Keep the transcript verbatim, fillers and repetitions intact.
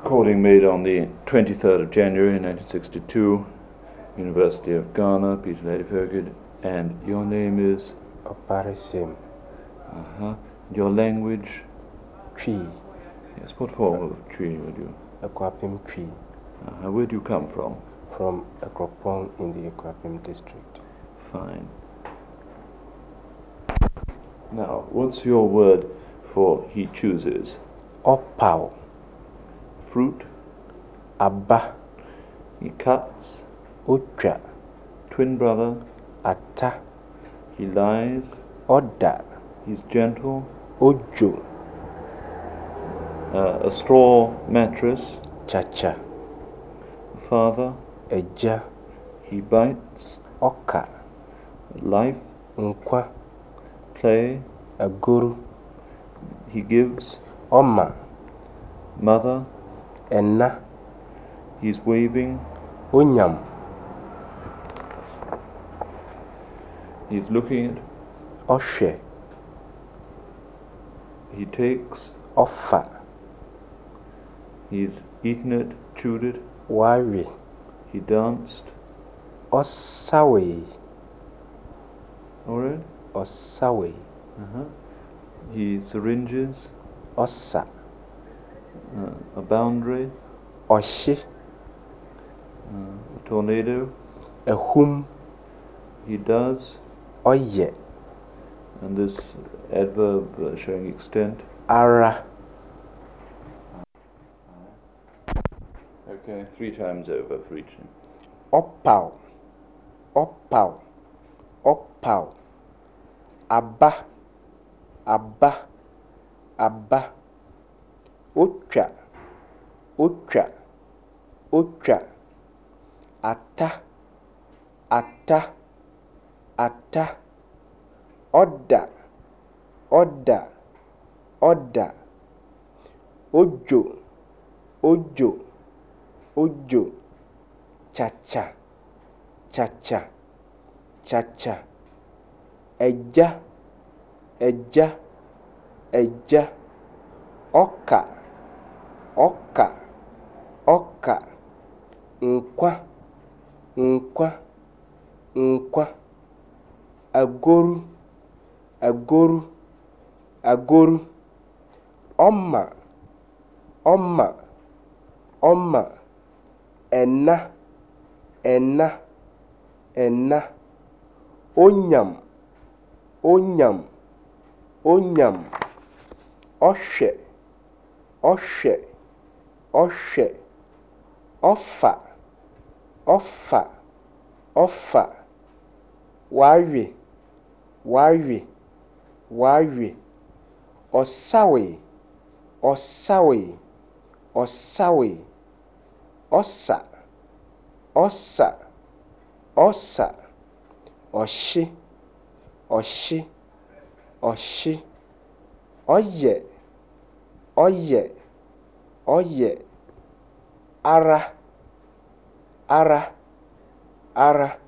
Recording made on the twenty-third of January nineteen sixty-two, University of Ghana, Peter Ladefoged. And your name is? Oparisim. Uh-huh. Your language? Tree. Yes, what form of tree would you? Ekwapim tree. Uh-huh. Where do you come from? From Ekropong in the Ekwapim district. Fine. Now, what's your word for he chooses? Opao. Fruit? Abba. He cuts? Ucha. Twin brother? Ata. He lies? Oda. He's gentle? Ojo. Uh, a straw mattress? Chacha. Father? Eja. He bites? Oka. Life? Nkwa. Play? Aguru. He gives? Oma. Mother? Enna. He's waving? Unyam. He's looking at? Oshe. He takes? Offa. He's eaten it, chewed it? Wari. He danced? Osawe. Alright? Osawe. Uh-huh. He syringes? Osa. Uh, a boundary? Oshi. Uh, a tornado? Ehum. He does? Oye. And this adverb uh, showing extent? Ara. Okay, three times over for each. Opao. Opao. Opao. Abba. Abba. Abba. Ucha. Ucha. Ucha. Ata. Ata. Ata. Oda. Oda. Oda. Ojo. Ojo. Ojo. Chacha. Chacha. Chacha. Eja. Eja. Eja. Oka. Oka. Oka. Nkwa. Nkwa. Nkwa. Agoru. Agoru. Agoru. Oma. Oma. Oma. Enna. Enna. Enna. Onyam. Onyam. Onyam. Oshe. Oshe. Oshe. Offa. Offa. Offa. Wari. Wari. Wari. Osawe. Osawe. Osawe. Osa. Osa. Osa. Oshi. Oshi. Oshi. Oye. Oye. Oye. Ara. Ara. Ara.